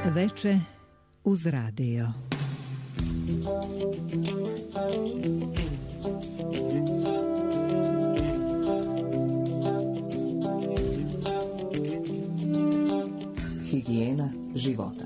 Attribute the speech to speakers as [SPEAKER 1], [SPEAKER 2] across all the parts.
[SPEAKER 1] Veče uz radio.
[SPEAKER 2] Higijena života.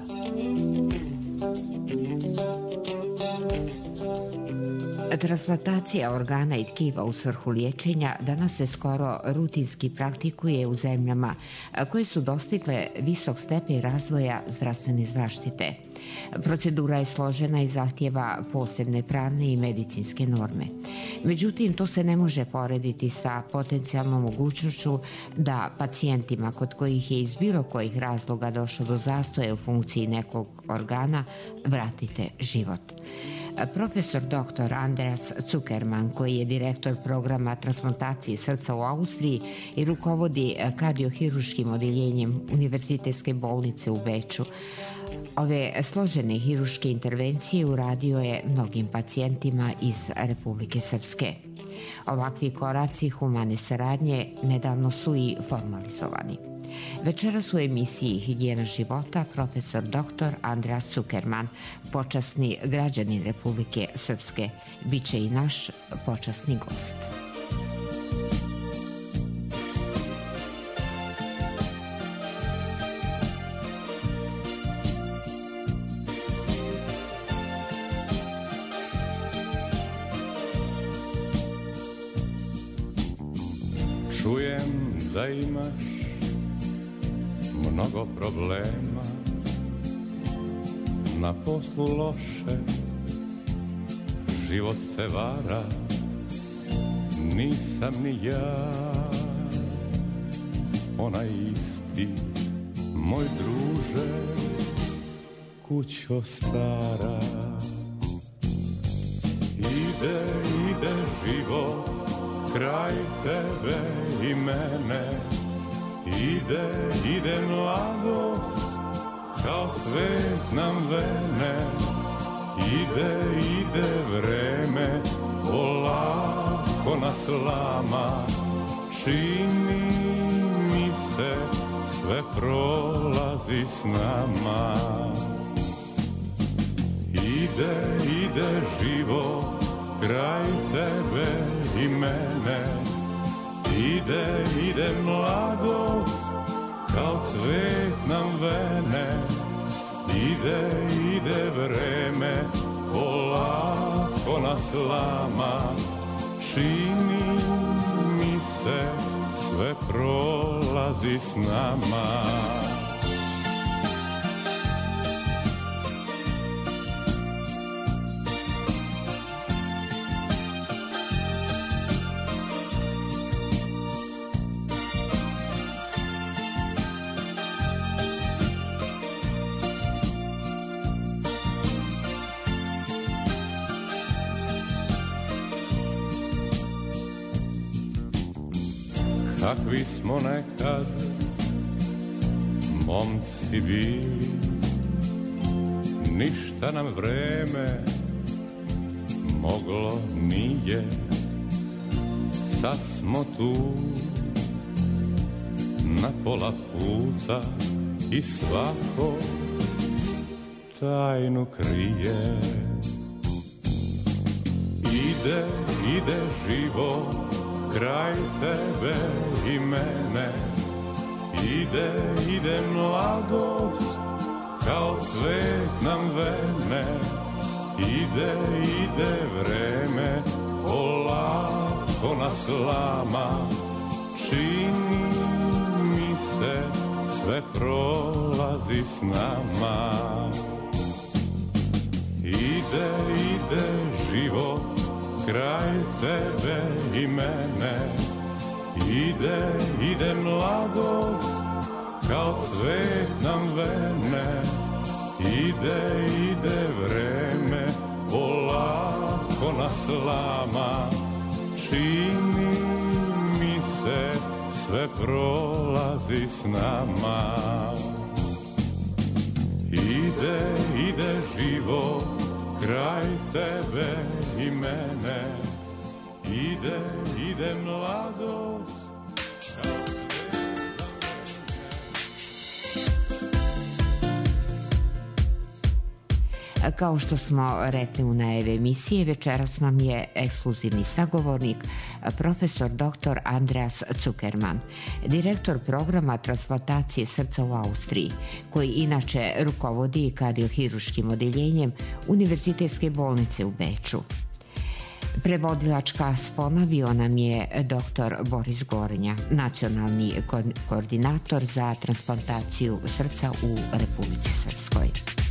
[SPEAKER 3] Transplantacija organa i tkiva u svrhu liječenja danas se skoro rutinski praktikuje u zemljama koje su dostigle visok stepen razvoja zdravstvene zaštite. Procedura je složena i zahtjeva posebne pravne i medicinske norme. Međutim, to se ne može porediti sa potencijalnom mogućnošću da pacijentima kod kojih je iz bilo kojih razloga došlo do zastoja u funkciji nekog organa vratite život. Profesor dr. Andreas Zuckermann, koji je direktor programa transplantacije srca u Austriji i rukovodi kardiohiruškim odjeljenjem Univerzitetske bolnice u Beču, ove složene hiruške intervencije uradio je mnogim pacijentima iz Republike Srpske. Ovakvi koraci humane saradnje nedavno su i formalizovani. Večeras u emisiji Higijena života profesor dr. Andreas Zuckermann, počasni građanin Republike Srpske, bit će i naš počasni gost.
[SPEAKER 4] Čujem da imaš mnogo problema, na poslu loše, život te vara, nisam ni ja onaj isti, moj druže, kućo stara. Ide život kraj tebe i mene, ide mladost, kao svet nam vene, ide vreme, polako nas lama, čini mi se sve prolazi s nama. Ide život kraj tebe i mene, ide mladost, kao cvet nam vene, ide vreme, polako nas lama, čini mi se sve prolazi s nama. Kakvi smo nekad momci bili, ništa nam vreme moglo nije, sad smo tu na pola puta i svako tajnu krije. Ide život kraj tebe i mene, ide mladost, kao svet nam vene, ide vreme, polako nas lama, čini mi se sve prolazi s nama. Ide život kraj tebe i mene, ide mladost, kao cvet nam vene, ide vreme, polako nas lama, čini mi se sve prolazi s nama. Ide život kraj tebe i mene, ide mladost.
[SPEAKER 3] Kao što smo rekli u najavi emisije, večeras nam je ekskluzivni sagovornik profesor dr. Andreas Zuckermann, direktor programa transplantacije srca u Austriji, koji inače rukovodi kardiohiruškim odeljenjem Univerzitetske bolnice u Beču. Prevodilačka spona bio nam je dr. Boris Gornja, nacionalni koordinator za transplantaciju srca u Republici Srpskoj.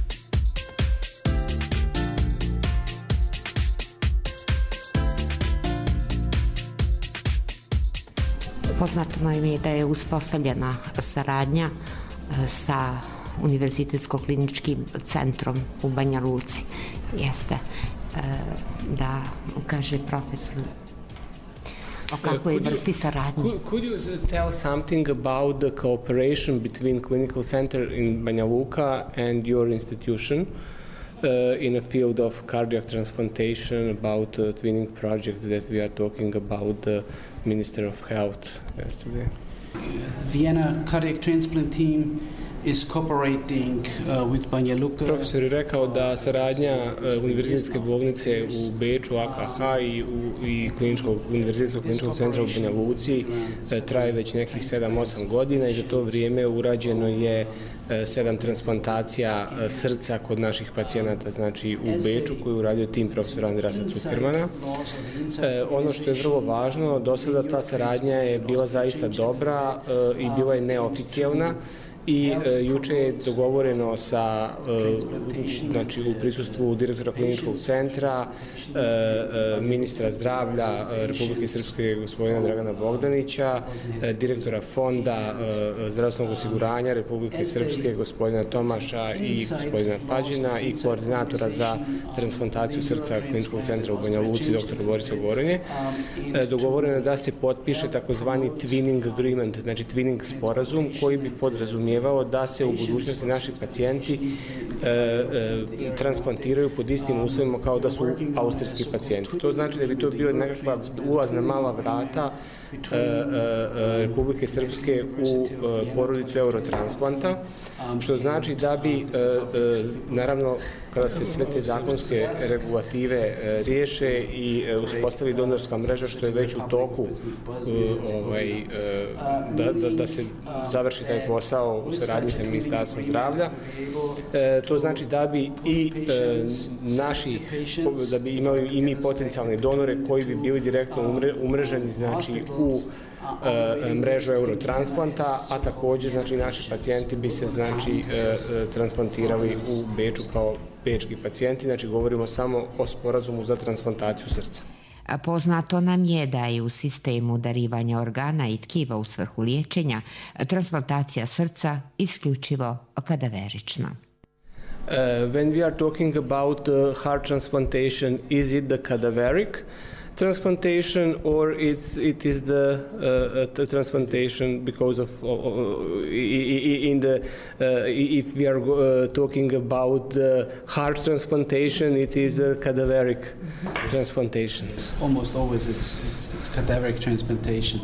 [SPEAKER 2] Poznato nam je da je uspostavljena saradnja sa Univerzitetsko-kliničkim centrom u Banja Luci. Jeste da kaže profesor o kakvoj vrsti saradnje.
[SPEAKER 5] Could you tell something about the cooperation between Clinical Center in Banja Luka and your institution in a field of cardiac transplantation, about the twinning project that we are talking about the Minister of Health yesterday?
[SPEAKER 6] Vienna cardiac transplant team is cooperating with Banja Luka.
[SPEAKER 5] Profesor je rekao da saradnja Univerzitetske bolnice u Beču, AKH i Univerzitetskog kliničkog centra u Banja Luci traje već nekih 7-8 godina i za to vrijeme urađeno je 7 transplantacija srca kod naših pacijenata, znači u Beču, koju je uradio tim profesora Andreasa Zuckermana. Ono što je vrlo važno, do sada ta saradnja je bila zaista dobra i bila je neoficijalna. I juče je dogovoreno sa, znači u prisustvu direktora kliničkog centra, ministra zdravlja Republike Srpske gospodina Dragana Bogdanića, direktora fonda zdravstvenog osiguranja Republike Srpske gospodina Tomaša i gospodina Pađina i koordinatora za transplantaciju srca kliničkog centra u Banja Luci dr. Borisa Gorenje. Dogovoreno je da se potpiše takozvani twinning agreement, znači twinning sporazum koji bi podrazumijevao da se u budućnosti naši pacijenti transplantiraju pod istim uslovima kao da su austrijski pacijenti. To znači da bi to bio nekakva ulazna mala vrata Republike Srpske u porodicu Eurotransplanta, što znači da bi, naravno, kada se sve te zakonske regulative riješe i uspostavi donorska mreža, što je već u toku, da se završi taj posao u saradnji sa Ministarstvom zdravlja, to znači da bi i naši, da bi imali i mi potencijalne donore koji bi bili direktno umreženi, znači u mrežu Eurotransplanta, a također znači naši pacijenti bi se znači transplantirali u Beču kao bečki pacijenti, znači govorimo samo o sporazumu za transplantaciju srca.
[SPEAKER 3] Poznato nam je da je u sistemu darivanja organa i tkiva u svrhu liječenja transplantacija srca isključivo kadaverična.
[SPEAKER 5] When we are talking about heart transplantation, is it the cadaveric transplantation or it is the transplantation because of in the if we are talking about the heart transplantation, it is a cadaveric transplantation.
[SPEAKER 6] Almost always it's cadaveric transplantation.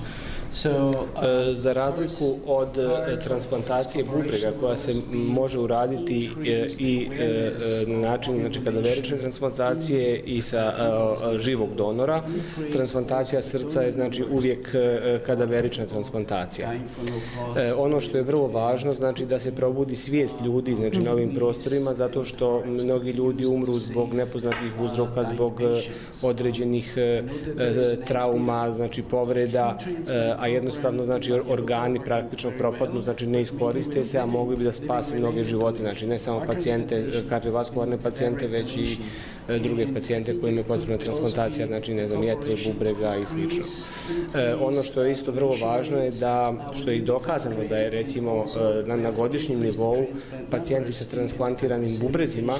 [SPEAKER 5] Za razliku od transplantacije bubrega koja se može uraditi i na način, znači kadaverične transplantacije i sa živog donora, transplantacija srca je znači uvijek kadaverična transplantacija. Ono što je vrlo važno, znači da se probudi svijest ljudi, znači na ovim prostorima, zato što mnogi ljudi umru zbog nepoznatih uzroka, zbog određenih trauma, znači povreda, a jednostavno znači organi praktično propadnu, znači ne iskoriste se, a mogli bi da spase mnoge živote, znači ne samo pacijente, kardiovaskularne pacijente, već i druge pacijente kojima je potrebna transplantacija, znači ne znam, jetre, bubrega i slično. Ono što je isto vrlo važno je da, što je i dokazano da je recimo na godišnjem nivou pacijenti sa transplantiranim bubrezima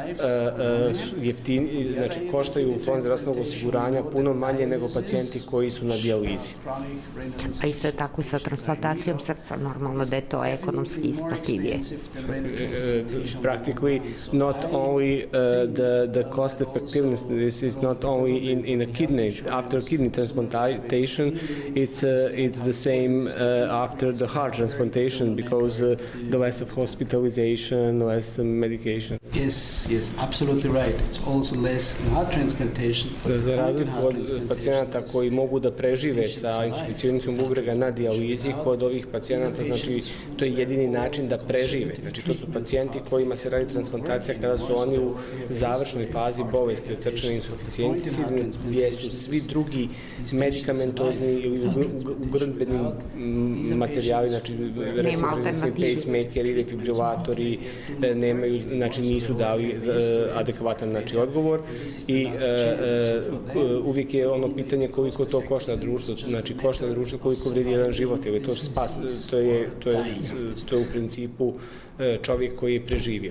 [SPEAKER 5] jeftini, znači koštaju u fond zdravstvenog osiguranja puno manje nego pacijenti koji su na dijalizi.
[SPEAKER 2] A isto je tako sa transplantacijom srca, normalno da je to ekonomski isplativije.
[SPEAKER 5] Practically not only the cost cost effectiveness. This is not only in a kidney. After kidney transplantation, it's the same after the heart transplantation, because the less of hospitalization, less medication.
[SPEAKER 6] Yes, absolutely right. It's also less in heart transplantation.
[SPEAKER 5] Za razliku od pacijenata koji mogu da prežive sa insuficijencijom bubrega na dijalizi, kod ovih pacijenata, znači, to je jedini način da prežive. Znači, to su pacijenti kojima se radi transplantacija kada su oni u završnoj fazi bolesti od srčane insuficijencije, gdje su svi drugi medikamentozni ili ugrdbeni materijali, znači pacemakeri, defibrilatori, nemaju, znači nisu dali adekvatan, znači, odgovor, i uvijek je ono pitanje koliko to košta društvo, znači košta društvo koliko vredi jedan život, ili to spas, to je u principu čovjek koji je preživio.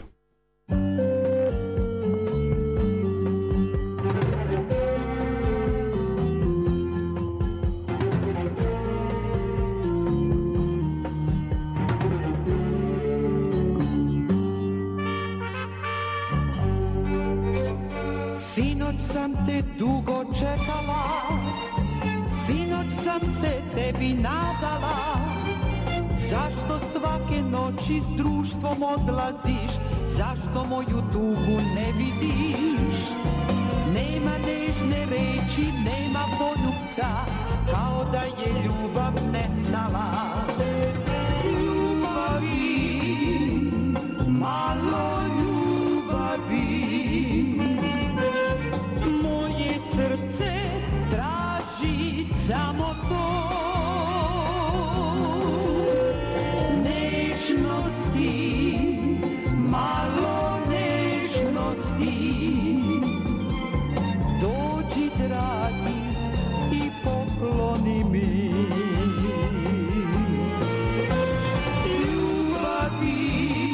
[SPEAKER 7] Sinoć sam te dugo čekala, sinoć sam se tebi nadala. Zašto svake noći s društvom odlaziš? Zašto moju tugu ne vidiš? Nema nežne reči, nema poljubca, kao da je ljubav nestala. Ljubavi, malo ljubavi, moje srce traži samo to. Nežnosti, malo nežnosti, dođi dragi i pokloni mi. Ljubavi,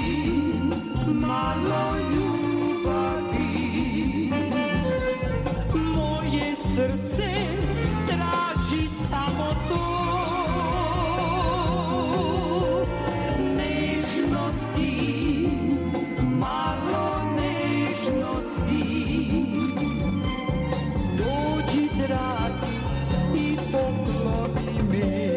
[SPEAKER 7] malo ljubavi, moje srce traži samo to. Malo nežnosti, dođi dragi i pokloni mi.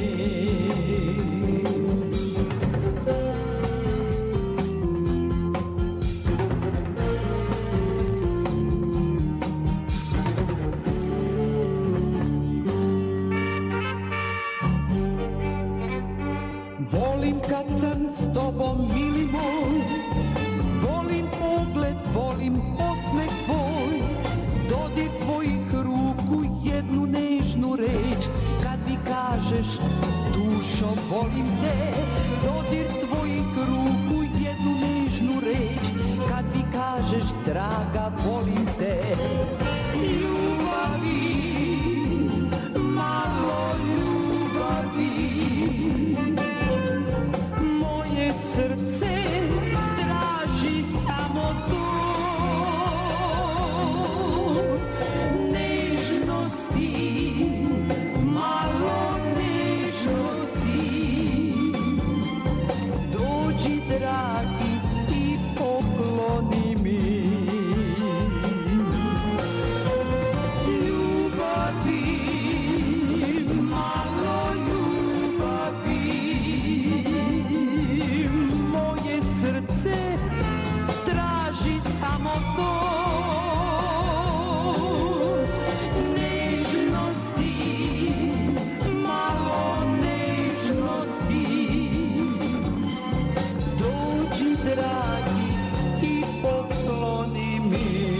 [SPEAKER 7] Volim kad sam s tobom, mili moj, volim pogled, volim osmeh tvoj, dodir tvojih ruku, jednu nežnu reč, kad mi kažeš dušo volim te. Dodir tvojih ruku, jednu nežnu reč, kad mi kažeš draga volim te. Ljubavi, malo ljubavi, moje srce traži samo to. Nežnosti, malo nežnosti, dođi dragi i pokloni mi. Ljubavi, malo ljubavi, moje srce traži samo to. Nežnosti, malo nežnosti, dođi dragi i pokloni mi.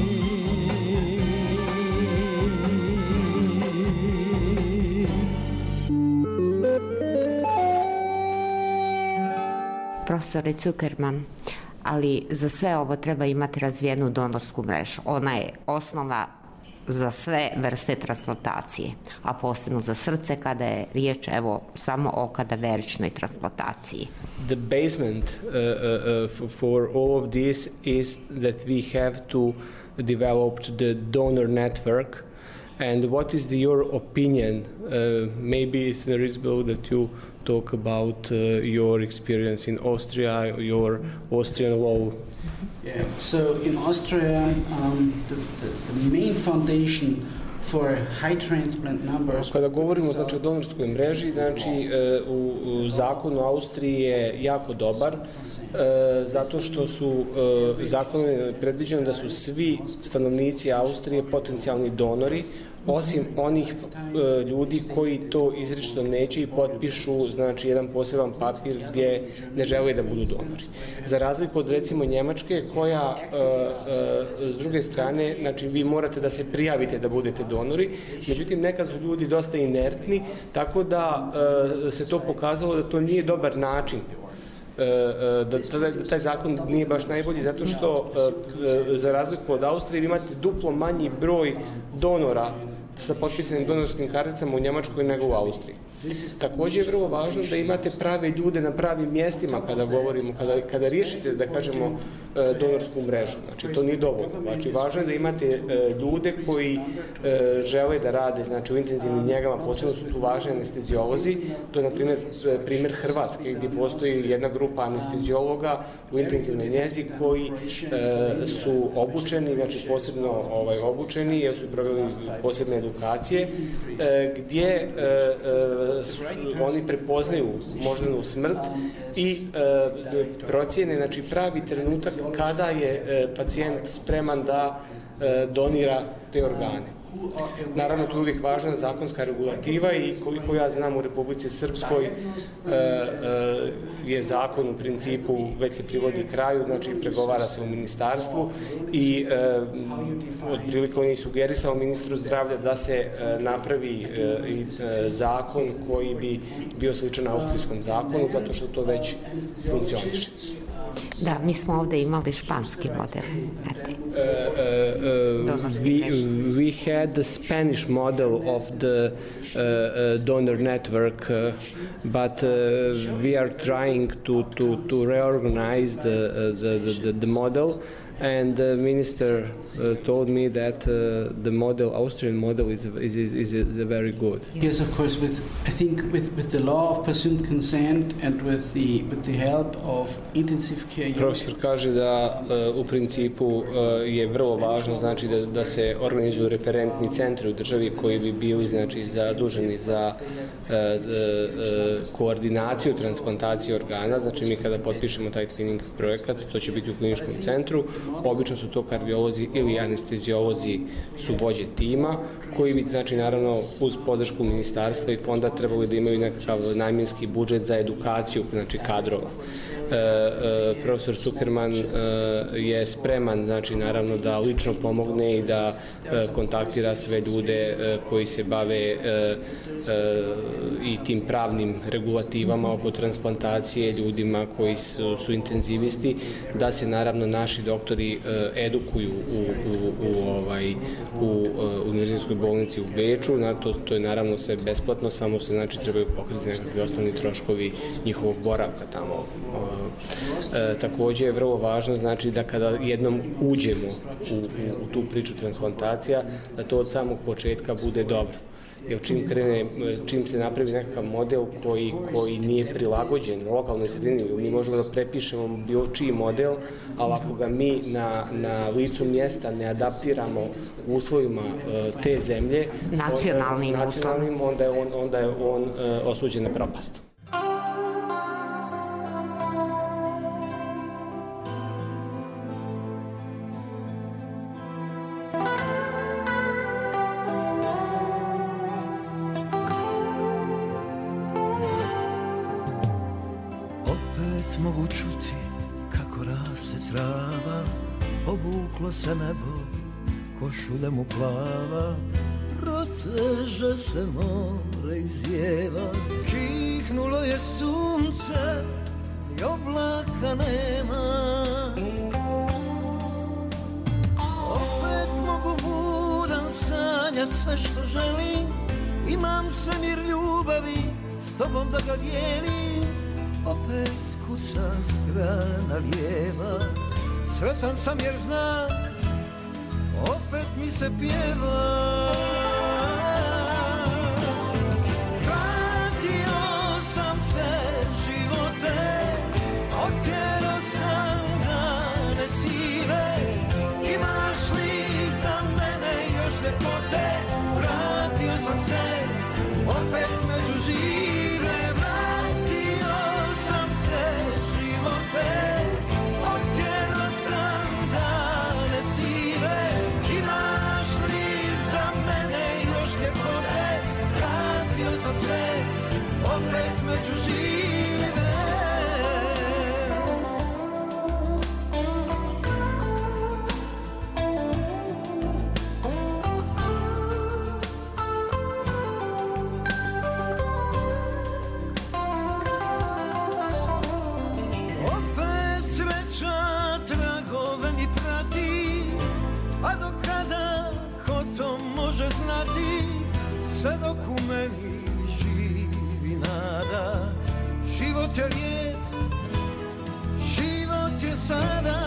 [SPEAKER 2] Profesore Zuckerman, ali za sve ovo treba imati razvijenu donorsku mrežu. Ona je osnova za sve vrste transplantacije, a posebno za srce kada je riječ evo samo o kadaveričnoj transplantaciji.
[SPEAKER 5] The basement for all of this is that we have to develop the donor network And what is your opinion? Maybe it's reasonable that you talk about your experience in Austria, your Austrian law.
[SPEAKER 6] Yeah. So in Austria, the main foundation for high transplant numbers.
[SPEAKER 5] Kada govorimo znači o donorskoj mreži, znači u zakonu Austriji je jako dobar zato što su zakonom predviđeno da su svi stanovnici Austrije potencijalni donori, osim onih ljudi koji to izričito neće i potpišu znači jedan poseban papir gdje ne žele da budu donori. Za razliku od recimo Njemačke koja s druge strane, znači vi morate da se prijavite da budete donori, međutim nekad su ljudi dosta inertni, tako da se to pokazalo da to nije dobar način da taj zakon nije baš najbolji zato što za razliku od Austrije vi imate duplo manji broj donora sa potpisanim donorskim karticama u Njemačkoj nego u Austriji. Također je vrlo važno da imate prave ljude na pravim mjestima kada govorimo, kada riješite, da kažemo, donorsku mrežu. Znači, to nije dovoljno. Znači, važno je da imate ljude koji žele da rade, znači, u intenzivnim njegama, posebno su tu važni anestezijolozi. To je, na primjer Hrvatske, gdje postoji jedna grupa anestezijologa u intenzivnoj njezi koji su obučeni, znači, posebno obučeni, jer su proveli posebne edukacije, gdje oni prepoznaju moždanu smrt i procijene, znači, pravi trenutak kada je pacijent spreman da donira te organe. Naravno, tu je uvijek važna zakonska regulativa i koliko ja znam u Republici Srpskoj je zakon u principu već se privodi kraju, znači pregovara se u ministarstvu i otprilike on je sugerisao ministru zdravlja da se napravi zakon koji bi bio sličan austrijskom zakonu, zato što to već funkcioniše.
[SPEAKER 2] Da, mi smo ovdje imali španski model.
[SPEAKER 5] We had the Spanish model of the donor network, but we are trying to reorganize the model. And the minister told me that the Austrian model is very good.
[SPEAKER 6] Yes, of course. I think with the law of presumed consent and with the help of intensive care.
[SPEAKER 5] Profesor kaže da u principu je vrlo važno, znači da se organizuju referentni centri u državi koji bi bili znači zaduženi za koordinaciju transplantacije organa. Znači mi kada potpišemo taj twinning projekat, to će biti u kliničkom centru. Obično su to kardiolozi ili anestezijolozi su vođe tima koji bi, znači, naravno, uz podršku ministarstva i fonda trebali da imaju nekakav namjenski budžet za edukaciju, znači, kadrova. Profesor Zuckerman je spreman, znači, naravno, da lično pomogne i da kontaktira sve ljude koji se bave i tim pravnim regulativama oko transplantacije, ljudima koji su intenzivisti, da se, naravno, naši doktori edukuju u Univerzitetskoj bolnici u Beču. To je naravno sve besplatno, samo se znači trebaju pokriti nekakvi osnovni troškovi njihovog boravka tamo. Također je vrlo važno znači da kada jednom uđemo u tu priču transplantacija, da to od samog početka bude dobro. Jer čim se napravi nekakav model koji nije prilagođen lokalnoj sredini, mi možemo da prepišemo bilo čiji model, ali ako ga mi na licu mjesta ne adaptiramo uslovima te zemlje, nacionalnim, onda je on osuđen na propast.
[SPEAKER 8] Mogu čuti kako raste trava, obuklo se nebo, košulja mu plava, proteže se more i zjeva, kihnulo je sunce i oblaka nema. Opet mogu budan sanjat sve što želim, imam svemir ljubavi, s tobom da ga dijelim, opet kuca strana lijeva, sretan sam jer znam, opet mi se pjeva. opet među žive, vratio sam se živote, otjerao sam dane sive, imaš li za mene još ljepote, vratio sam se opet među žive. Sve dok u meni živi nada, život je lijep, život je sada.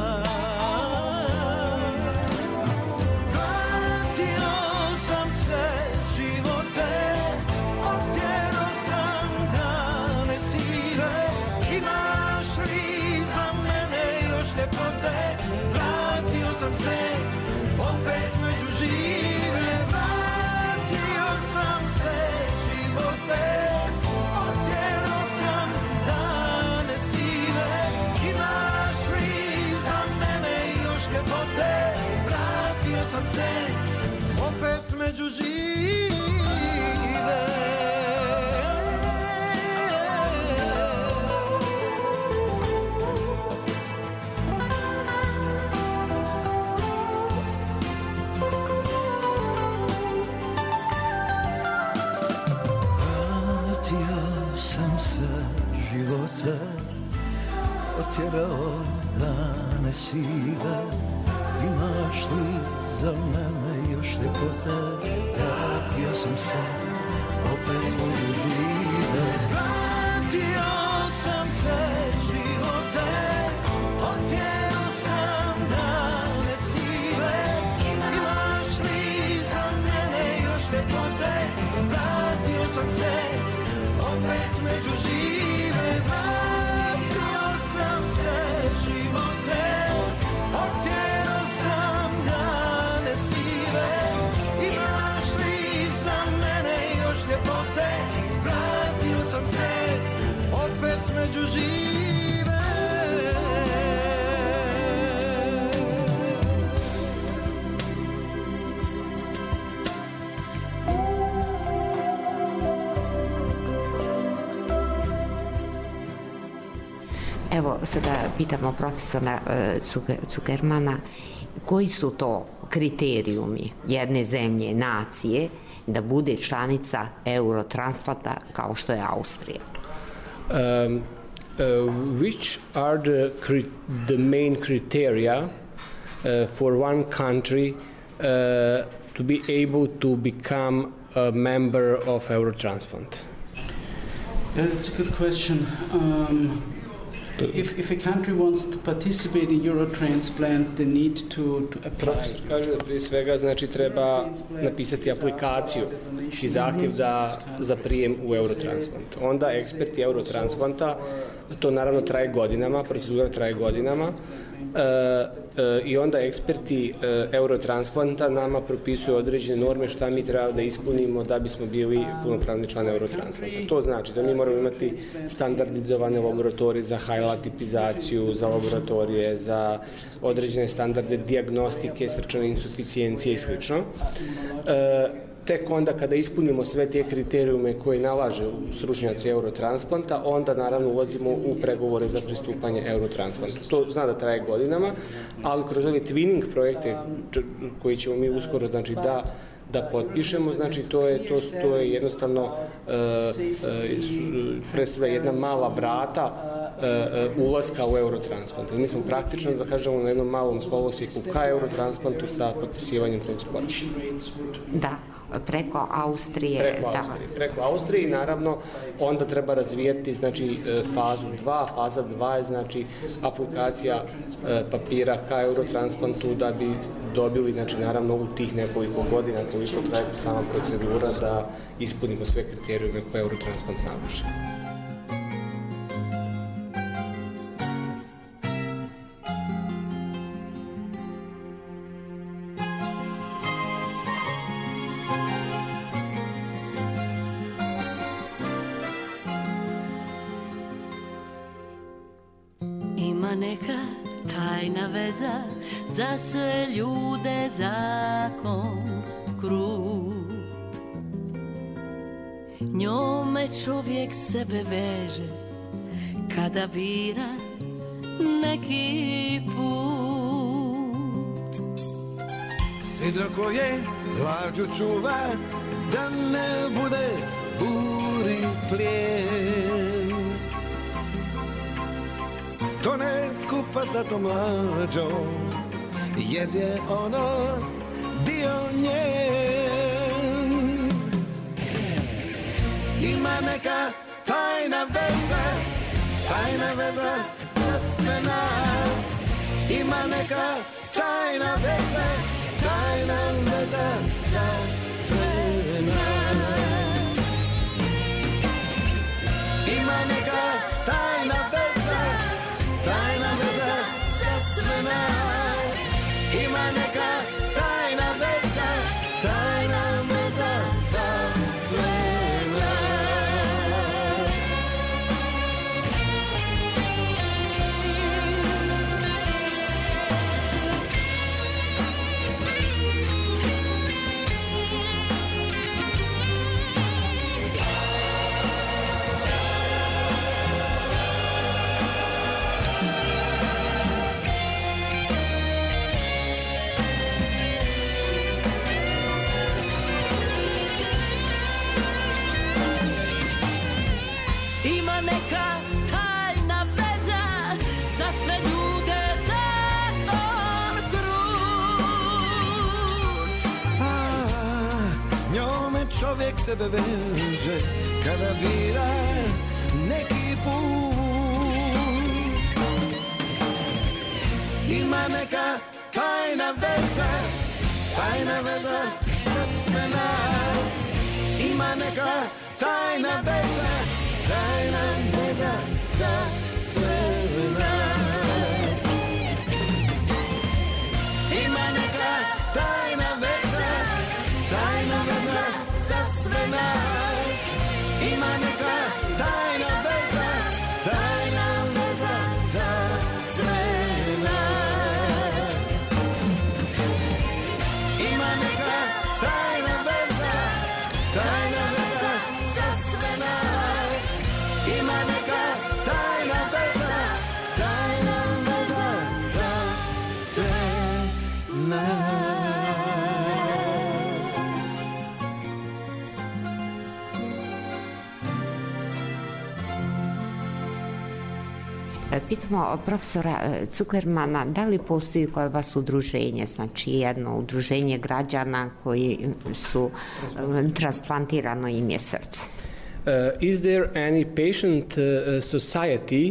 [SPEAKER 8] Vratio sam se živote, otjerao sam dane sive, imaš li za mene još ljepote, vratio sam se opet među žive. Sam se živote, otjerao sam dane sive, imaš li za mene još ljepote, vratio sam se opet među žive. Živote, otjerao dane sive, imaš li za mene još ljepote, vratio sam se opet među žive. Vratio sam se živote, otjerao sam dane sive, imaš li za mene još ljepote, vratio sam se opet među žive. Vratio sam se živote, otjerao sam dane sive, imaš li za mene još ljepote, vratio sam se opet među žive.
[SPEAKER 2] Evo, sada pitamo profesora Zuckermana, koji su to kriterijumi jedne zemlje, nacije, da bude članica Eurotransplanta kao što je Austrija?
[SPEAKER 5] Which are the main criteria for one country to be able to become a member of Eurotransplant?
[SPEAKER 6] That's a good question. If a country wants to participate in Eurotransplant, they need to apply.
[SPEAKER 5] Profesor kaže da prije svega znači treba napisati aplikaciju i zahtjev za prijem u Eurotransplant. Onda eksperti Eurotransplanta, to naravno traje godinama, procedura traje godinama, i onda eksperti Eurotransplanta nama propisuju određene norme šta mi treba da ispunimo da bismo bili punopravni član Eurotransplanta. To znači da mi moramo imati standardizovane laboratorije za hajlatipizaciju, za laboratorije, za određene standarde dijagnostike, srčane insuficijencije i sl. Tek onda kada ispunimo sve te kriterijume koje nalaže stručnjaci Eurotransplanta, onda naravno ulazimo u pregovore za pristupanje Eurotransplantu. To zna da traje godinama, ali kroz ove twinning projekte koji ćemo mi uskoro znači, da potpišemo, znači to je jednostavno predstavlja jedna mala vrata ulaska u Eurotransplant. Mi smo praktično, da kažemo, na jednom malom kolosijeku ka Eurotransplantu sa potpisivanjem tog sporazuma.
[SPEAKER 2] Da, preko Austrije.
[SPEAKER 5] Preko Austrije i naravno onda treba razvijati znači fazu 2. Faza 2 je znači aplikacija papira ka Eurotransplantu da bi dobili znači naravno u tih nekoliko godina koliko traje sama procedura da ispunimo sve kriterijume koje Eurotransplant nalaže.
[SPEAKER 9] neka tajna veza, za sve ljude zakon krut. Njome čovjek sebe veže, kada bira neki put.
[SPEAKER 8] Sidro koje lađu čuva, da ne bude buri plijen. To ne skupa za to mlađo, jer je ono dio njen. Ima neka tajna veza za sve nas. Ima neka tajna veza za sve nas. Ima neka tajna veza za sve nas. Ima neka tajna veza za sve nas. Čovjek sebe veže kada bira neki put. Ima neka tajna veza za sve nas. Ima neka tajna veza za sve nas. Ima neka tajna veza za sve nas. Ima neka tajna veza za sve nas. Ima neka tajna veza za sve nas. Ima neka tajna veza za sve nas.
[SPEAKER 2] Pitamo profesora Zuckermana, da li postoji kod vas udruženje, znači jedno udruženje građana koji su transplantirano im je srce?
[SPEAKER 5] Is there any patient society,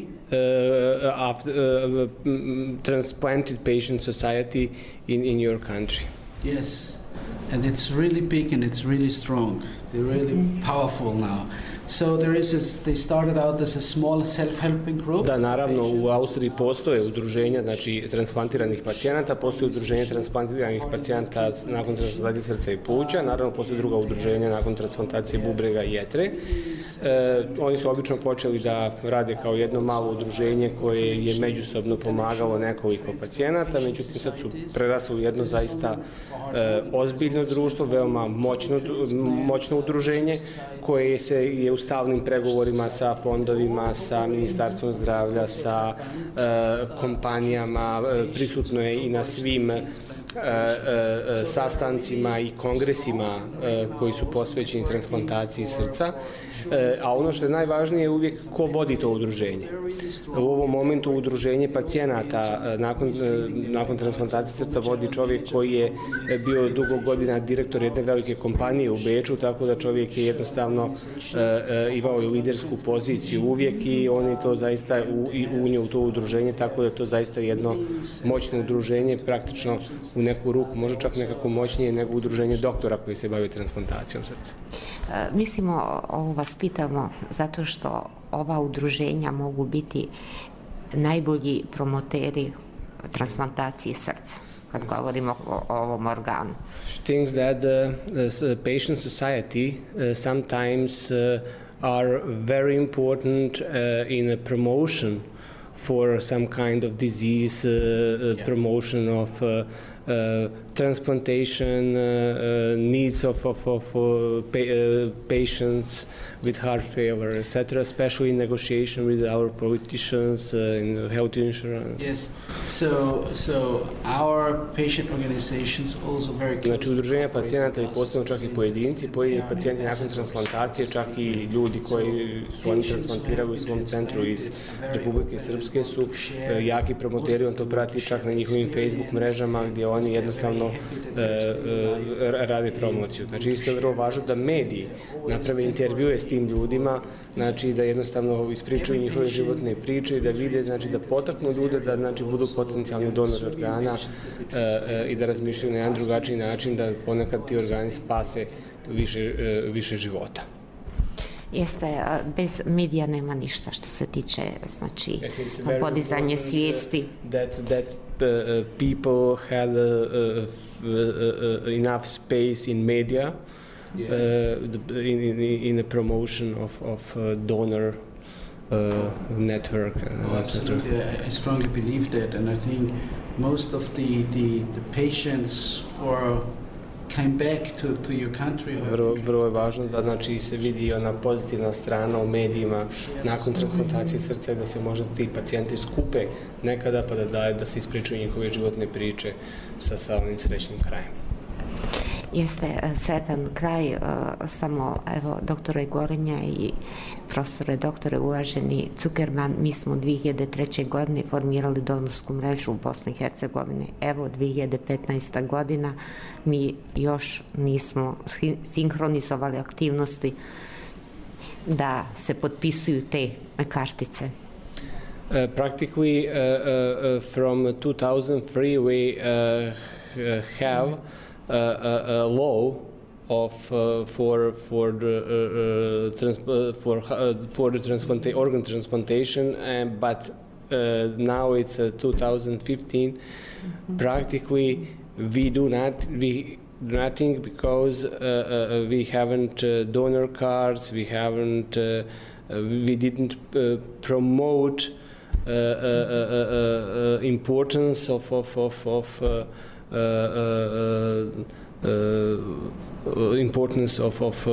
[SPEAKER 5] transplanted patient society in your country?
[SPEAKER 6] Yes, and it's really big and it's really strong. They're really powerful now. So they started out as a small self-helping group.
[SPEAKER 5] Da, naravno, u Austriji postoje udruženja, znači transplantiranih pacijenata, postoje udruženje transplantiranih pacijenata nakon transplantacije srca i pluća, naravno postoje druga udruženja nakon transplantacije bubrega i jetre. Oni su obično počeli da rade kao jedno malo udruženje koje je međusobno pomagalo nekoliko pacijenata, međutim sad su prerasli u jedno zaista ozbiljno društvo, veoma moćno udruženje koje je u stalnim pregovorima sa fondovima, sa Ministarstvom zdravlja, sa kompanijama, prisutno je i na svim sastancima i kongresima koji su posvećeni transplantaciji srca, a ono što je najvažnije je uvijek ko vodi to udruženje. U ovom momentu udruženje pacijenata nakon transplantacije srca vodi čovjek koji je bio dugo godina direktor jedne velike kompanije u Beču, tako da čovjek je jednostavno imao i lidersku poziciju uvijek i on je to zaista unio u to udruženje, tako da je to zaista jedno moćno udruženje, praktično u neku ruku, možda čak nekako moćnije nego udruženje doktora koji se bave transplantacijom srca.
[SPEAKER 2] Mislimo, ovo vas pitamo zato što ova udruženja mogu biti najbolji promoteri transplantacije srca, kad govorimo o ovom organu.
[SPEAKER 5] Things that the patient society sometimes are very important in a promotion for some kind of disease, promotion of transplantation, needs of patients with heart failure, etc., especially in negotiation with our politicians in health insurance.
[SPEAKER 6] Yes. So our patient organizations also very close.
[SPEAKER 5] Znači, udruženja pacijenata i posebno čak i pojedinci, pojedini pacijenti nakon transplantacije, čak i ljudi koji su oni transplantirali u svom centru iz Republike Srpske su jaki promoteri, on to prati čak na njihovim Facebook mrežama gdje oni jednostavno rade promociju. Znači, isto je vrlo važno da mediji naprave intervjue s tim ljudima, znači da jednostavno ispričaju njihove životne priče i da vide, znači da potaknu ljude da znači budu potencijalni donor organa i da razmišljaju na jedan drugačiji način da ponekad ti organi spase više života.
[SPEAKER 2] Jeste, bez medija nema ništa što se tiče, znači, podizanje svijesti.
[SPEAKER 5] That people had enough space in media in the promotion of donor network.
[SPEAKER 6] Absolutely, I strongly believe that, and I think most of the patients or came back to your country.
[SPEAKER 5] Vrlo je važno da znači se vidi ona pozitivna strana u medijima nakon transplantacije srca i da se možda ti pacijenti skupe nekada pa da se ispričaju njihove životne priče sa onim srećnim krajem.
[SPEAKER 2] Jeste sretan kraj, samo evo doktore Gorenja i profesore doktore uvaženi Cukerman, mi smo 2003. godine formirali donorsku mrežu u Bosni i Hercegovini. Evo 2015. godina mi još nismo sinhronizovali aktivnosti da se potpisuju te kartice.
[SPEAKER 5] Practically from 2003 we have a law of for the organ transplantation, but now it's 2015. Practically, we do nothing because we haven't donor cards. We haven't. We didn't promote importance of importance of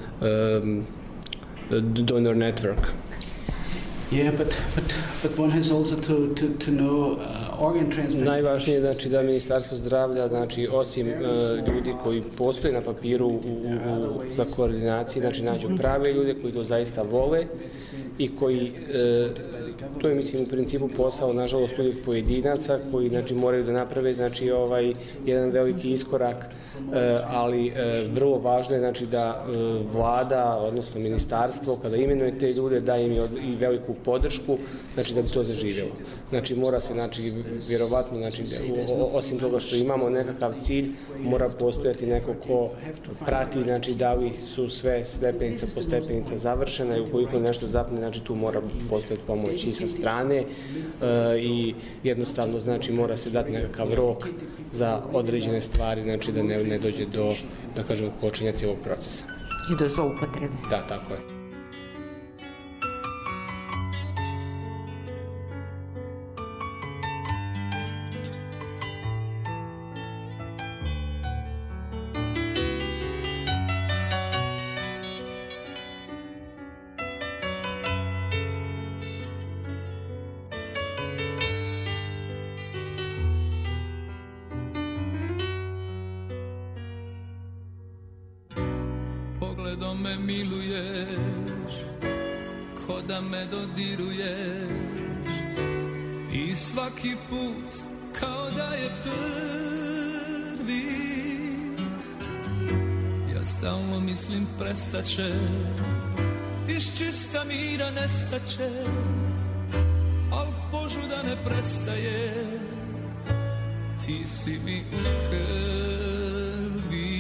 [SPEAKER 5] donor network.
[SPEAKER 6] Yeah, but one has also to know organ transplantation.
[SPEAKER 5] Najvažnije je znači da Ministarstvo zdravlja, znači osim ljudi koji postoje na papiru za koordinaciji, znači nađu prave ljude koji to zaista vole i koji to je mislim u principu posao nažalost uvijek pojedinaca koji znači moraju da naprave znači jedan veliki iskorak, ali vrlo važno je znači da vlada odnosno ministarstvo kada imenuje te ljude da im i veliku podršku, znači da bi to zaživjelo. Znači mora se znači vjerovatno znači osim toga što imamo nekakav cilj, mora postojati neko ko prati znači da li su sve stepenica po stepenica završena i ukoliko nešto zapne znači tu mora postojati pomoć i sa strane i jednostavno znači mora se dati nekakav rok za određene stvari, znači da ne dođe do, da kažem, počinja cijelog procesa.
[SPEAKER 2] I do zloupotrebe.
[SPEAKER 5] Da, tako je.
[SPEAKER 10] Pogledom me miluješ, ko da me dodiruješ i svaki put kao da je prvi. Ja stalno mislim prestaće, iz čista mira nestaće, al požuda ne prestaje, ti si mi u krvi.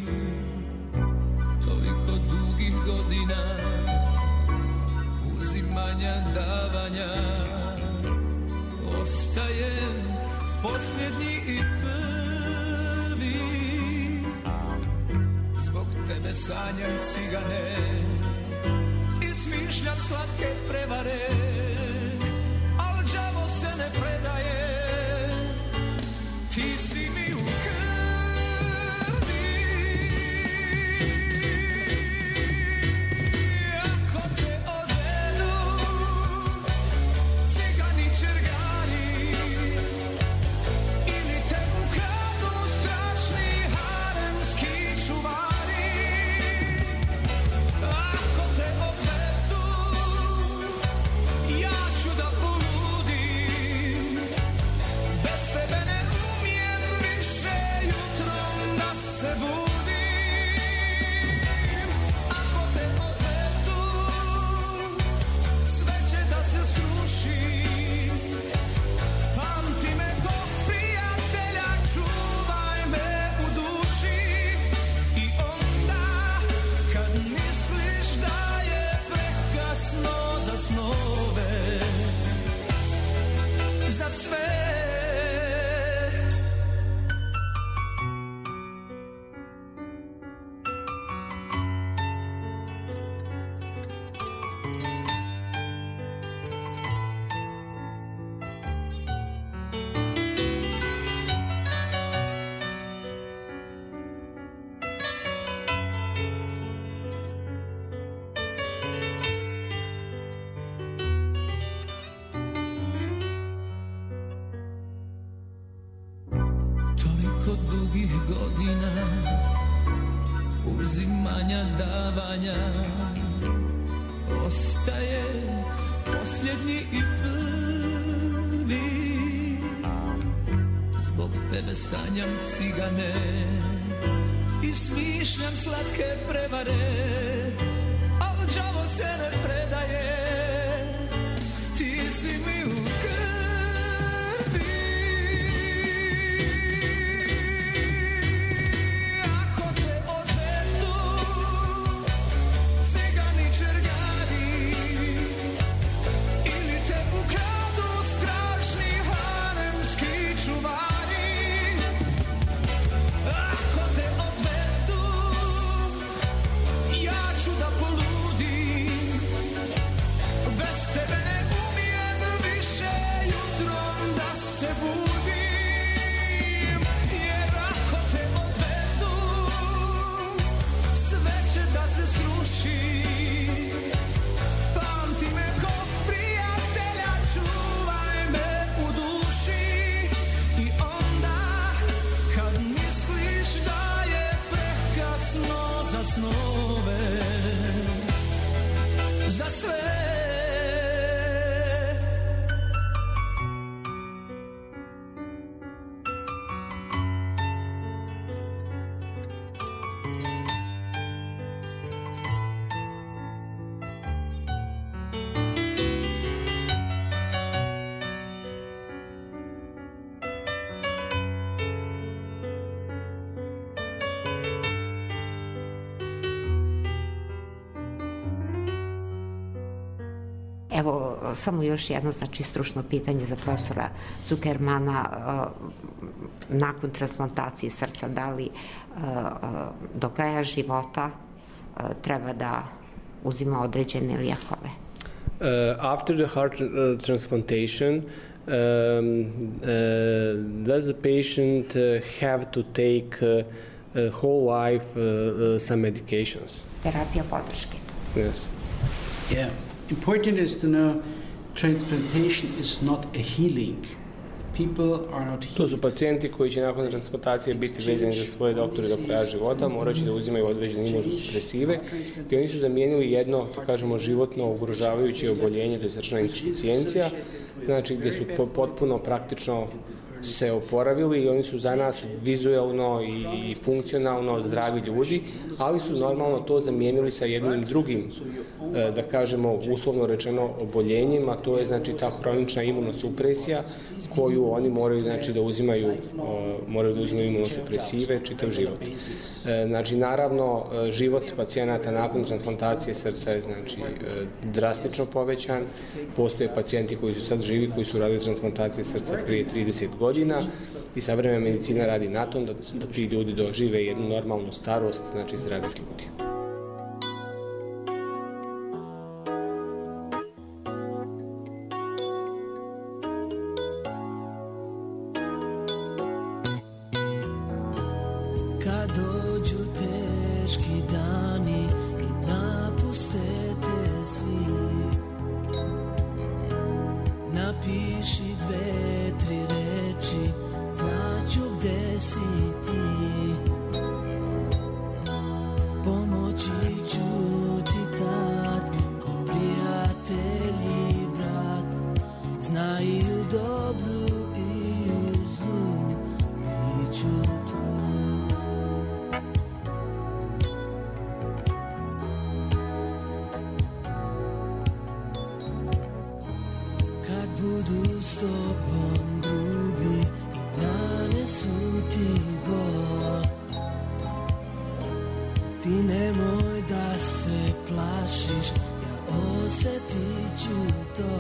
[SPEAKER 10] Toliko dugih godina uzimanja, davanja, ostajem posljednji i prvi. Zbog tebe sanjam cigane i smišljam slatke prevare, al dugih godina uzimanja, davanja, ostaje posljednji i prvi. Zbog tebe sanjam cigane i smišljam slatke prevare, al đavo se ne predaje, ti si mi u krvi. Ako te odvedu cigani čergani ili te ukradu strašni haremski čuvari, ako te odvedu ja ću da poludim, bez tebe ne umijem više jutrom da se budim, jer ako te odvedu sve će da se sruši. Pamti me ko prijatelja, čuvaj me u duši, i onda kad misliš da je prekasno za snove, za sve.
[SPEAKER 2] Evo, samo još jedno, znači, stručno pitanje za profesora Zuckermana. Nakon transplantacije srca, da li do kraja života treba da uzima određene lijekove?
[SPEAKER 5] After the heart transplantation, does the patient have to take whole life some medications?
[SPEAKER 2] Terapija podrške.
[SPEAKER 5] Yes.
[SPEAKER 6] Yeah. Important is to know transplantation is not a healing. People are not healed.
[SPEAKER 5] To su pacijenti koji će nakon transplantacije biti vezani za svoje doktore do kraja života, moraće da uzimaju određene imunosupresive, i oni su zamijenili jedno, da kažemo, životno ugrožavajuće oboljenje, to je srčana insuficijencija, znači gdje su potpuno praktično se oporavili i oni su za nas vizuelno i funkcionalno zdravi ljudi, ali su normalno to zamijenili sa jednim drugim, da kažemo, uslovno rečeno oboljenjem, a to je, znači, ta hronična imunosupresija koju oni moraju, znači, da uzimaju imunosupresive čitav život. Znači, naravno, život pacijenata nakon transplantacije srca je, znači, drastično povećan. Postoje pacijenti koji su sad živi, koji su radili transplantacije srca prije 30 godina i savremena medicina radi na tom da ti ljudi dožive jednu normalnu starost, znači zdravih ljudi.
[SPEAKER 11] Kad dođu teški dani i napuste te svi, napiši 2-3 reči, znaću gde si ti. Pomoći ću ti tad, ko prijatelj i brat, znaju dobru i u zlu, biću tu. Kad budu s tobom grubi i nanesu ti bol, ti nemoj da se plašiš, ja osjetit ću to.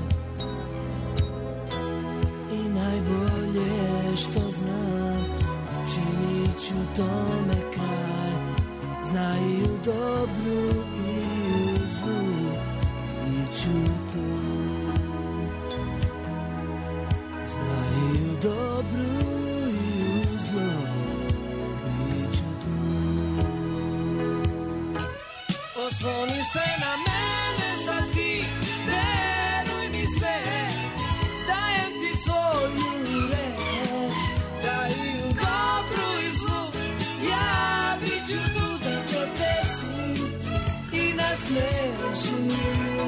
[SPEAKER 11] I najbolje što znam, učinit ću tome kraj, znaju dobru i u zlu, biću tu. Znaju dobru i u zlu, biću tu. Osloni se na mene sad ti, veruj mi se, dajem ti svoju reč, da i u dobru i nasmešim.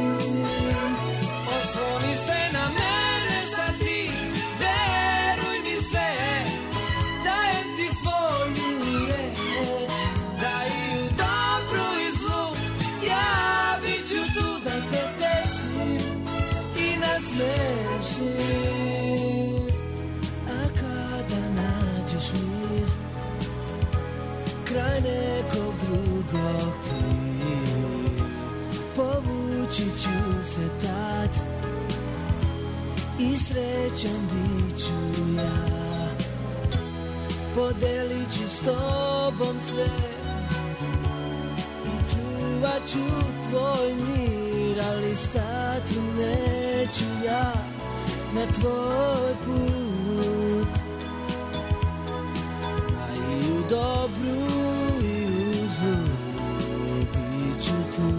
[SPEAKER 11] Osloni se na mene sad ti, veruj mi sve, dajem ti svoju reč, da i u dobru i zlu ja bit ću tu da te tešim i nasmešim. A kada nađeš mir kraj nekog drugog ti, povući ću se tad i srećan bit ću ja. Podelit ću s tobom sve i čuvat ću tvoj mir, ali stati neću ja na tvoj put. Znaj i u dobru i u zlu bit ću tu.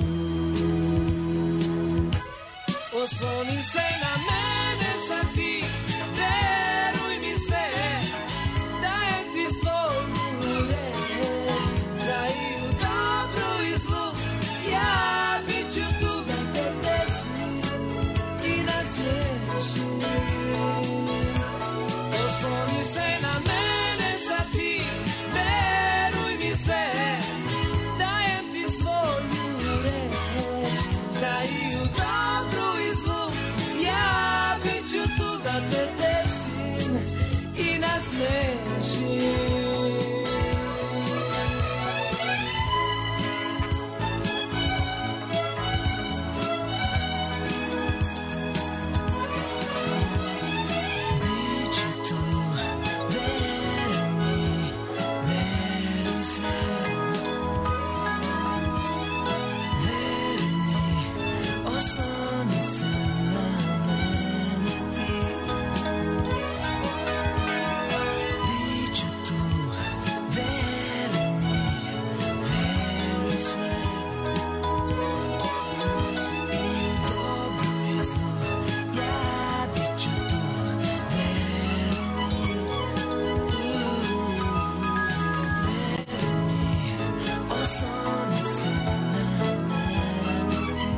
[SPEAKER 11] Osloni se na mene sad ti, veruj mi sve, dajem ti svoju reč, za i u dobru i zlu ja bit ću tu da te tešim i nasmešim. Osloni se na mene sad ti, veruj mi sve, dajem ti svoju reč, za i u dobru i zlu ja bit ću tu da te tešim i nasmešim. Bit ću tu, veruj mi, veruj sve, veruj mi, osloni se na mene ti. Bit ću tu, veruj mi, veruj sve, i u dobru i zlu ja bit ću tu, veruj mi, osloni se na mene ti.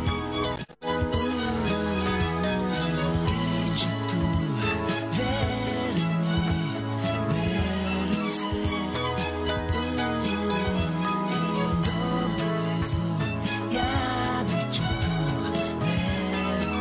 [SPEAKER 11] Bit ću tu, veruj mi, veruj sve, i u dobru i zlu ja bit ću tu, veruj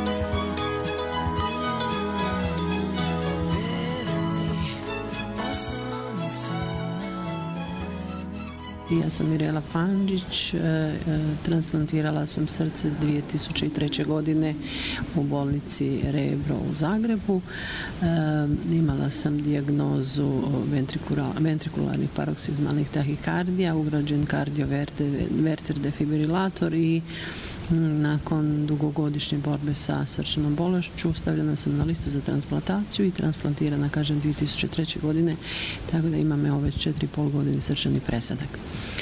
[SPEAKER 11] mi, osloni se na mene.
[SPEAKER 12] Ja sam Mirela Pandžić, transplantirala sam srce 2003. godine u bolnici Rebro u Zagrebu. Imala sam dijagnozu ventrikularnih paroksizmalnih tahikardija, ugrađen kardioverter defibrilator i nakon dugogodišnje borbe sa srčanom bolešću stavljena sam na listu za transplantaciju i transplantirana, kažem, 2003. godine, tako da imam već 4,5 godine srčani presadak.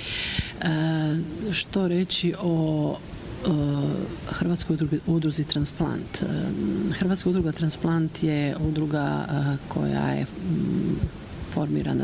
[SPEAKER 12] Što reći o Hrvatskoj udruzi Transplant? Hrvatska udruga Transplant je udruga koja je formirana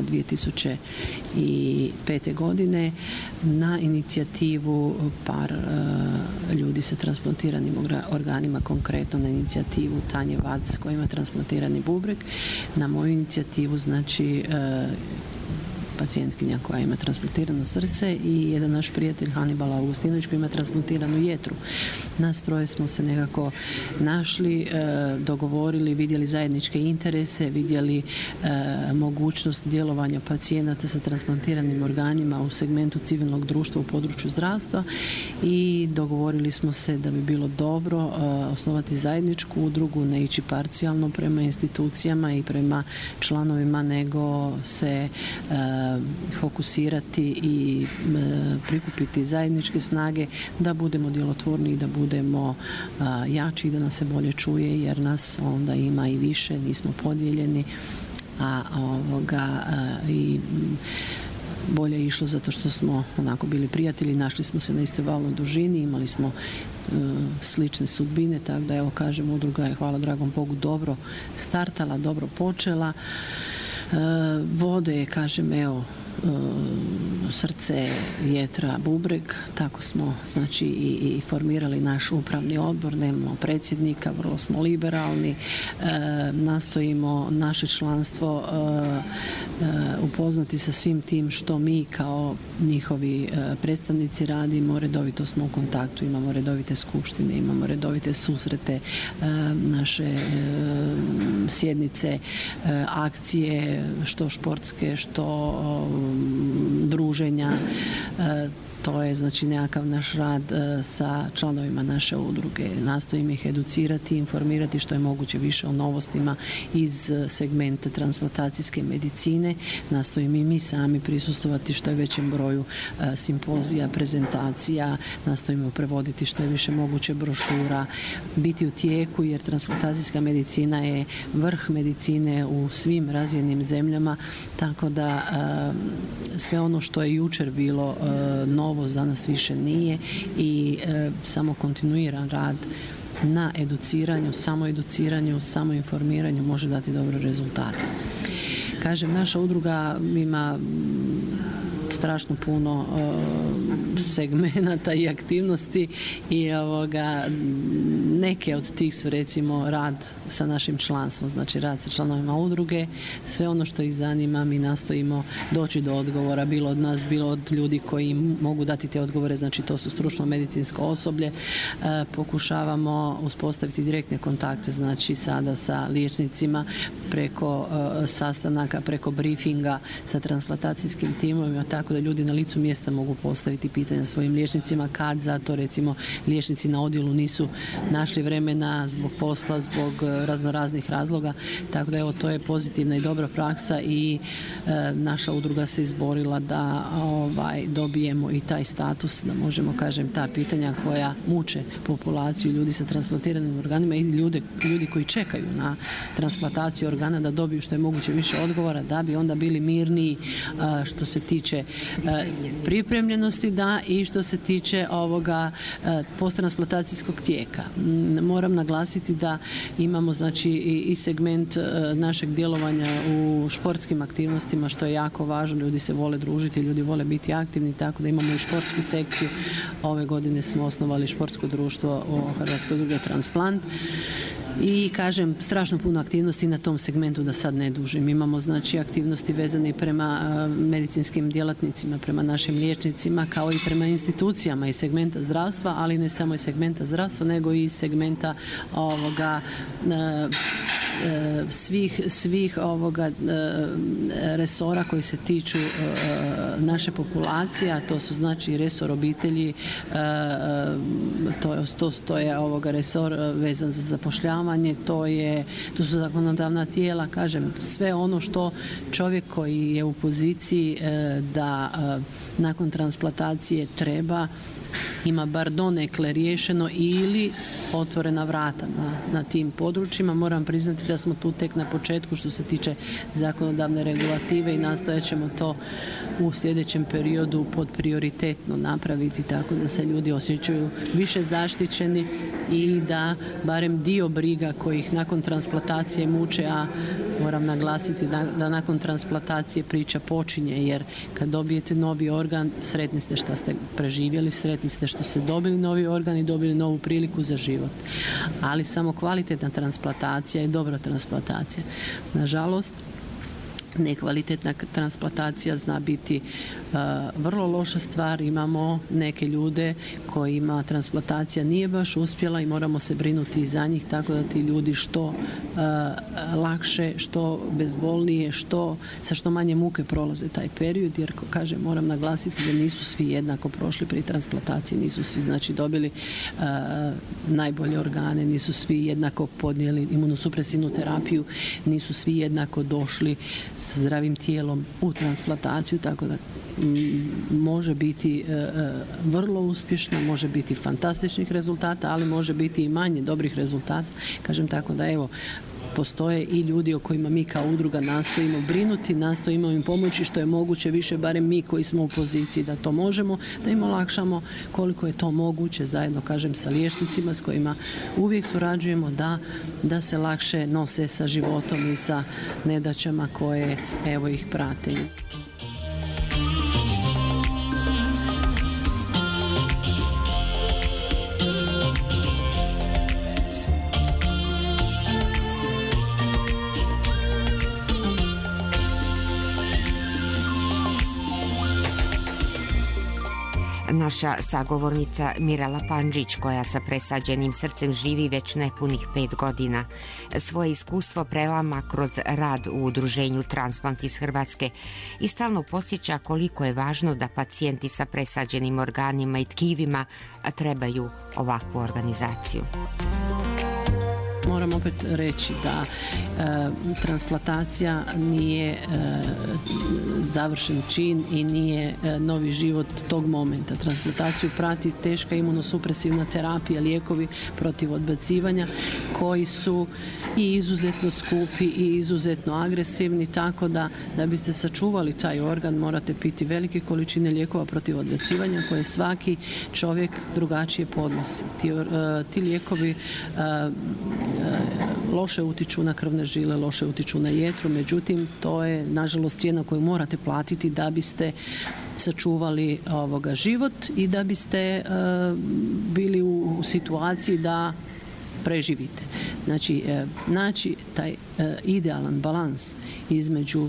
[SPEAKER 12] 2005. godine na inicijativu par ljudi sa transplantiranim organima, konkretno na inicijativu Tanje Vac koja ima transplantirani bubreg, na moju inicijativu, znači pacijentkinja koja ima transplantirano srce i jedan naš prijatelj Hanibal Augustinović koji ima transplantiranu jetru. Nas troje smo se nekako našli, dogovorili, vidjeli zajedničke interese, vidjeli mogućnost djelovanja pacijenata sa transplantiranim organima u segmentu civilnog društva u području zdravstva i dogovorili smo se da bi bilo dobro osnovati zajedničku udrugu, ne ići parcijalno prema institucijama i prema članovima, nego se fokusirati i prikupiti zajedničke snage da budemo djelotvorni i da budemo jači i da nas se bolje čuje, jer nas onda ima i više, nismo podijeljeni, i bolje je išlo zato što smo onako bili prijatelji, našli smo se na istoj valnoj dužini, imali smo slične sudbine, tako da evo kažem, udruga je, hvala dragom Bogu, dobro startala, dobro počela. Vode je, kažem, evo, srce, jetra, bubreg. Tako smo znači i formirali naš upravni odbor, nemamo predsjednika, vrlo smo liberalni, nastojimo naše članstvo upoznati sa svim tim što mi kao njihovi predstavnici radimo, redovito smo u kontaktu, imamo redovite skupštine, imamo redovite susrete, naše sjednice, akcije, što športske, što druženja. To je znači nekakav naš rad sa članovima naše udruge. Nastojimo ih educirati, informirati što je moguće više o novostima iz segmenta transplantacijske medicine. Nastojimo i mi sami prisustvovati što je većem broju simpozija, prezentacija. Nastojimo prevoditi što je više moguće brošura, biti u tijeku jer transplantacijska medicina je vrh medicine u svim razvijenim zemljama, tako da sve ono što je jučer bilo novost danas više nije i samo kontinuiran rad na educiranju, samoinformiranju može dati dobre rezultate. Kažem, naša udruga ima strašno puno segmenata i aktivnosti i neke od tih su recimo rad sa našim članstvom, znači rad sa članovima udruge, sve ono što ih zanima mi nastojimo doći do odgovora, bilo od nas, bilo od ljudi koji mogu dati te odgovore, znači to su stručno medicinsko osoblje. Pokušavamo uspostaviti direktne kontakte, znači sada sa liječnicima preko sastanaka, preko briefinga sa transplantacijskim timovima, tako da ljudi na licu mjesta mogu postaviti pitanja svojim liječnicima kad zato recimo liječnici na odjelu nisu našli vremena zbog posla, zbog raznoraznih razloga, tako da evo to je pozitivna i dobra praksa i naša udruga se izborila da dobijemo i taj status, da možemo kažem ta pitanja koja muče populaciju ljudi sa transplantiranim organima i ljudi koji čekaju na transplantaciju organa da dobiju što je moguće više odgovora da bi onda bili mirniji što se tiče pripremljenosti i što se tiče ovoga posttransplantacijskog tijeka. Moram naglasiti da imamo znači i segment našeg djelovanja u športskim aktivnostima što je jako važno, ljudi se vole družiti, ljudi vole biti aktivni, tako da imamo i športsku sekciju. Ove godine smo osnovali športsko društvo u Hrvatskoj udruge Transplant. I kažem, strašno puno aktivnosti na tom segmentu da sad ne dužim. Imamo znači aktivnosti vezane prema medicinskim djelatnicima, prema našim liječnicima, kao i prema institucijama iz segmenta zdravstva, ali ne samo iz segmenta zdravstva, nego i iz segmenta svih resora koji se tiču naše populacije, a to su znači resor obitelji, to je resor vezan za zapošljavanje, to su zakonodavna tijela, kažem, sve ono što čovjek koji je u poziciji da nakon transplantacije treba ima bar donekle riješeno ili otvorena vrata na tim područjima. Moram priznati da smo tu tek na početku što se tiče zakonodavne regulative i nastojat ćemo to u sljedećem periodu podprioritetno napraviti tako da se ljudi osjećaju više zaštićeni i da barem dio briga kojih nakon transplantacije muče, a moram naglasiti da nakon transplantacije priča počinje, jer kad dobijete novi organ, sretni ste što ste preživjeli, sretni ste što ste dobili novi organ i dobili novu priliku za život. Ali samo kvalitetna transplantacija je dobra transplantacija. Nažalost, nekvalitetna transplantacija zna biti vrlo loša stvar. Imamo neke ljude kojima transplantacija nije baš uspjela i moramo se brinuti i za njih, tako da ti ljudi što lakše, što bezbolnije, sa što manje muke prolaze taj period, jer kažem, moram naglasiti da nisu svi jednako prošli pri transplantaciji, nisu svi znači dobili najbolje organe, nisu svi jednako podnijeli imunosupresivnu terapiju, nisu svi jednako došli sa zdravim tijelom u transplantaciju, tako da može biti vrlo uspješno, može biti fantastičnih rezultata, ali može biti i manje dobrih rezultata. Kažem tako da evo, postoje i ljudi o kojima mi kao udruga nastojimo brinuti, nastojimo im pomoći što je moguće više, barem mi koji smo u poziciji da to možemo, da im olakšamo koliko je to moguće, zajedno kažem sa liječnicima s kojima uvijek surađujemo da se lakše nose sa životom i sa nedaćama koje evo ih prate.
[SPEAKER 3] naša sagovornica Mirela Pandžić, koja sa presađenim srcem živi već nepunih 5 godina. Svoje iskustvo prelama kroz rad u udruženju Transplant iz Hrvatske i stalno podsjeća koliko je važno da pacijenti sa presađenim organima i tkivima trebaju ovakvu organizaciju.
[SPEAKER 12] Moram opet reći da transplantacija nije završen čin i nije novi život tog momenta. Transplantaciju prati teška imunosupresivna terapija, lijekovi protiv odbacivanja koji su i izuzetno skupi i izuzetno agresivni, tako da biste sačuvali taj organ morate piti velike količine lijekova protiv odbacivanja koje svaki čovjek drugačije podnosi. Ti lijekovi loše utiču na krvne žile, loše utiču na jetru, međutim to je nažalost cijena koju morate platiti da biste sačuvali život i da biste bili u situaciji da preživite. Znači taj idealan balans između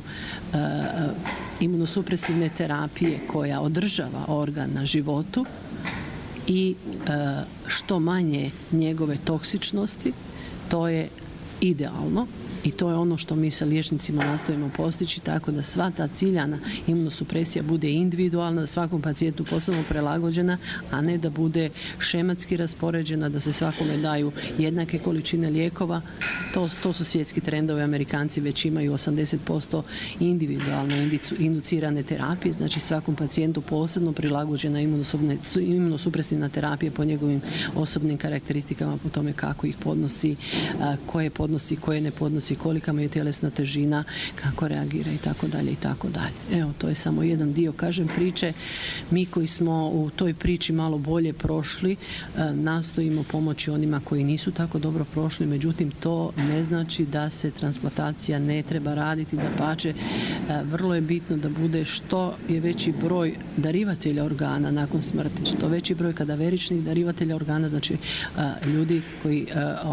[SPEAKER 12] imunosupresivne terapije koja održava organ na životu i što manje njegove toksičnosti, to je idealno i to je ono što mi sa liječnicima nastojimo postići, tako da sva ta ciljana imunosupresija bude individualna, da svakom pacijentu posebno prilagođena, a ne da bude šematski raspoređena, da se svakome daju jednake količine lijekova. To su svjetski trendovi, Amerikanci već imaju 80% individualno inducirane terapije, znači svakom pacijentu posebno prilagođena imunosupresivna terapija po njegovim osobnim karakteristikama, po tome kako ih podnosi, koje ne podnosi, kolika mu je tjelesna težina, kako reagira i tako dalje i tako dalje. Evo, to je samo jedan dio, kažem, priče. Mi koji smo u toj priči malo bolje prošli, nastojimo pomoći onima koji nisu tako dobro prošli, međutim to ne znači da se transplantacija ne treba raditi, dapače, vrlo je bitno da bude što je veći broj darivatelja organa nakon smrti, što veći broj kadaveričnih darivatelja organa, znači ljudi koji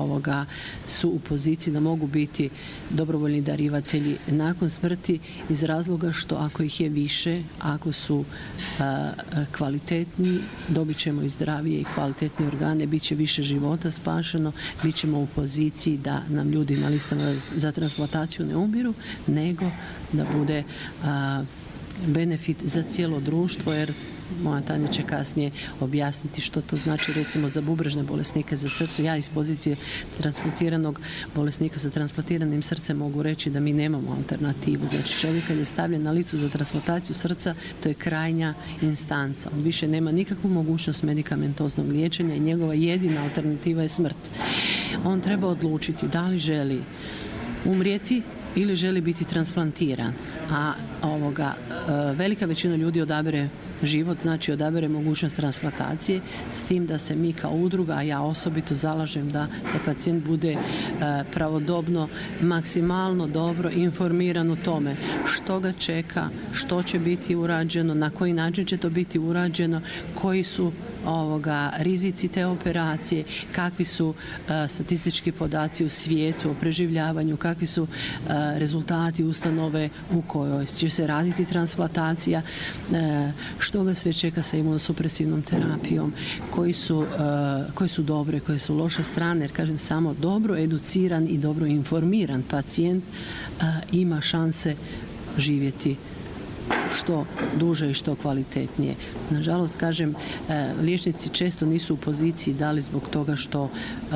[SPEAKER 12] su u poziciji da mogu biti dobrovoljni darivatelji nakon smrti, iz razloga što ako ih je više, ako su kvalitetni, dobit ćemo i zdravije i kvalitetnije organe, bit će više života spašeno, bit ćemo u poziciji da nam ljudi na listama za transplantaciju ne umiru, nego da bude benefit za cijelo društvo, jer moja Tanja će kasnije objasniti što to znači recimo za bubrežne bolesnike za srce. Ja iz pozicije transplantiranog bolesnika sa transplantiranim srcem mogu reći da mi nemamo alternativu. Znači čovjek kad je stavljen na listu za transplantaciju srca, to je krajnja instanca. On više nema nikakvu mogućnost medikamentoznog liječenja i njegova jedina alternativa je smrt. On treba odlučiti da li želi umrijeti ili želi biti transplantiran. A velika većina ljudi odabere život, znači odabere mogućnost transplantacije, s tim da se mi kao udruga, a ja osobito zalažem da pacijent bude pravodobno, maksimalno dobro informiran o tome što ga čeka, što će biti urađeno, na koji način će to biti urađeno, koji su rizici te operacije, kakvi su statistički podaci u svijetu o preživljavanju, kakvi su rezultati ustanove u kojoj će se raditi transplantacija, što ga sve čeka sa imunosupresivnom terapijom, koji su dobre, koje su loše strane, jer kažem, samo dobro educiran i dobro informiran pacijent ima šanse živjeti što duže i što kvalitetnije. Nažalost, kažem, liječnici često nisu u poziciji, da li zbog toga što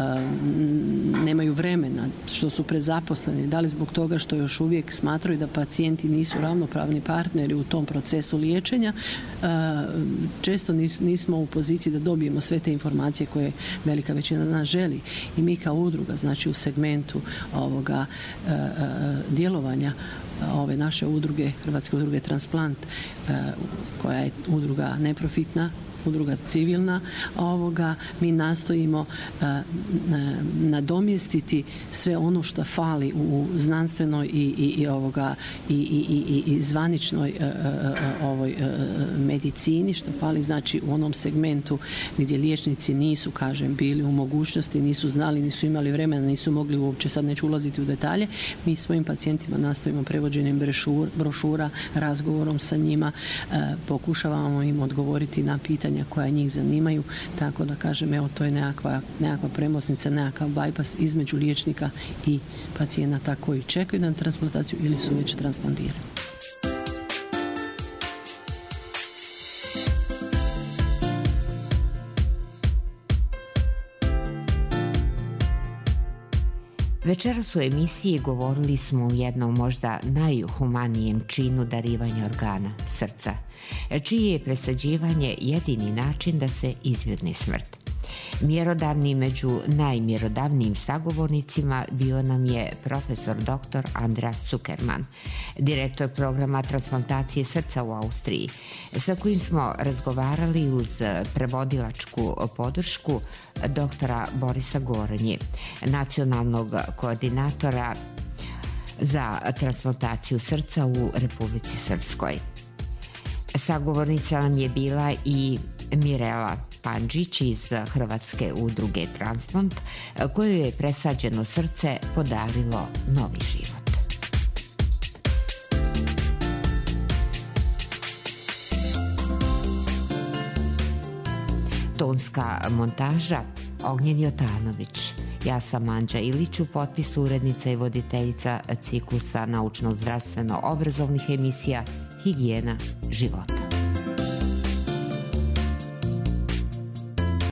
[SPEAKER 12] nemaju vremena, što su prezaposleni, da li zbog toga što još uvijek smatraju da pacijenti nisu ravnopravni partneri u tom procesu liječenja. Često nismo u poziciji da dobijemo sve te informacije koje velika većina nas želi. I mi kao udruga, znači u segmentu djelovanja ove naše udruge, Hrvatske udruge Transplant, koja je udruga neprofitna, udruga civilna, mi nastojimo nadomjestiti sve ono što fali u znanstvenoj i zvaničnoj medicini, što fali znači u onom segmentu gdje liječnici nisu, kažem, bili u mogućnosti, nisu znali, nisu imali vremena, nisu mogli uopće, sad neću ulaziti u detalje. Mi svojim pacijentima nastojimo prevođenjem brošura, razgovorom sa njima, pokušavamo im odgovoriti na pitanja pitanja koja njih zanimaju, tako da kažem, evo, to je nekakva premosnica, nekakav bypass između liječnika i pacijenata koji čekaju na transplantaciju ili su već transplantirani.
[SPEAKER 3] Večeras u emisiji govorili smo o jednom možda najhumanijem činu darivanja organa, srca, čije je presađivanje jedini način da se izbjegne smrt. Mjerodavni među najmjerodavnijim sagovornicima bio nam je profesor dr. Andreas Zuckerman, direktor programa transplantacije srca u Austriji, sa kojim smo razgovarali uz prevodilačku podršku dr. Borisa Goranje, nacionalnog koordinatora za transplantaciju srca u Republici Srpskoj. Sagovornica nam je bila i Mirela Pandžić iz Hrvatske udruge Transplant, kojoj je presađeno srce podarilo novi život. Tonska montaža Ognjen Jotanović. Ja sam Anđa Ilić, u potpisu urednica i voditeljica ciklusa naučno-zdravstveno-obrazovnih emisija Higijena života.